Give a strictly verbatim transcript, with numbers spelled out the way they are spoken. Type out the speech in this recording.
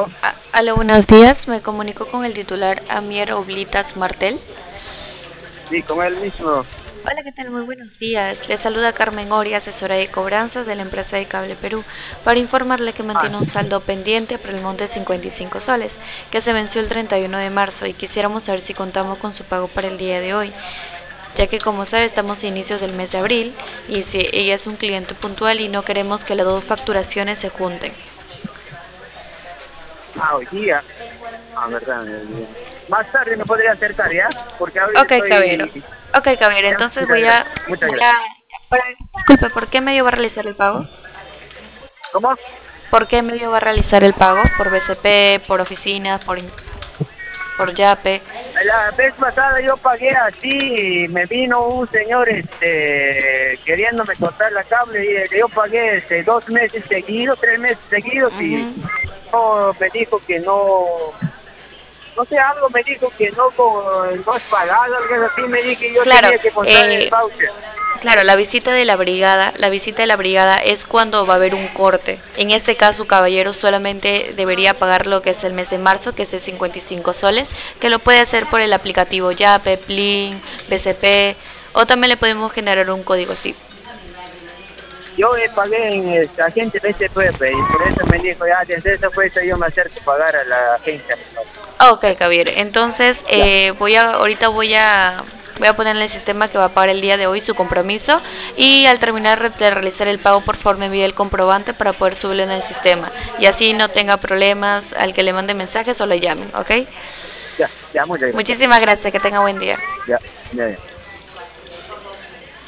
¿Aló? A- Aló, buenos días. Me comunico con el titular Amier Oblitas Martel. Sí, con él mismo. Hola, ¿qué tal? Muy buenos días. Le saluda Carmen Ori, asesora de cobranzas de la empresa de Cable Perú, para informarle que Ah, mantiene un saldo pendiente por el monte de cincuenta y cinco soles, que se venció el treinta y uno de marzo y quisiéramos saber si contamos con su pago para el día de hoy, ya que como sabe estamos a inicios del mes de abril y si ella es un cliente puntual y no queremos que las dos facturaciones se junten. ah, hoy día. Ah, verdad. eh, Más tarde me podría acercar, ¿ya? Porque ahorita Ok, caballero. estoy... Ok, caballero. Ya, Entonces muchas voy a, gracias. Muchas voy gracias. a, para- disculpe, ¿por qué medio va a realizar el pago? ¿Cómo? ¿Por qué medio va a realizar el pago? ¿Por B C P, por oficinas, por, in- por Yape? La vez pasada yo pagué así y me vino un señor este queriéndome cortar la cable y eh, yo pagué este, dos meses seguidos, tres meses seguidos y Ujú. no me dijo que no, no sé, algo me dijo que no, con, no es pagado, algo así, me dijo que yo Claro, tenía que mostrar el eh, voucher. claro, la visita de la brigada, la visita de la brigada es cuando va a haber un corte. En este caso, caballero, solamente debería pagar lo que es el mes de marzo, que es de cincuenta y cinco soles, que lo puede hacer por el aplicativo Yape, Plin, B C P, o también le podemos generar un código SIP. Yo eh, pagué en este, agente B C P P, y por eso me dijo, ya, desde esa fecha yo me acerco a pagar a la agencia. Ok, Javier. Entonces, Ya, eh, voy a, ahorita voy a, voy a poner en el sistema que va a pagar el día de hoy su compromiso y al terminar de realizar el pago, por favor me envíe el comprobante para poder subirlo en el sistema y así no tenga problemas al que le mande mensajes o le llamen, ¿ok? ya, ya, muchas gracias. Muchísimas gracias, que tenga buen día. Ya, ya, ya.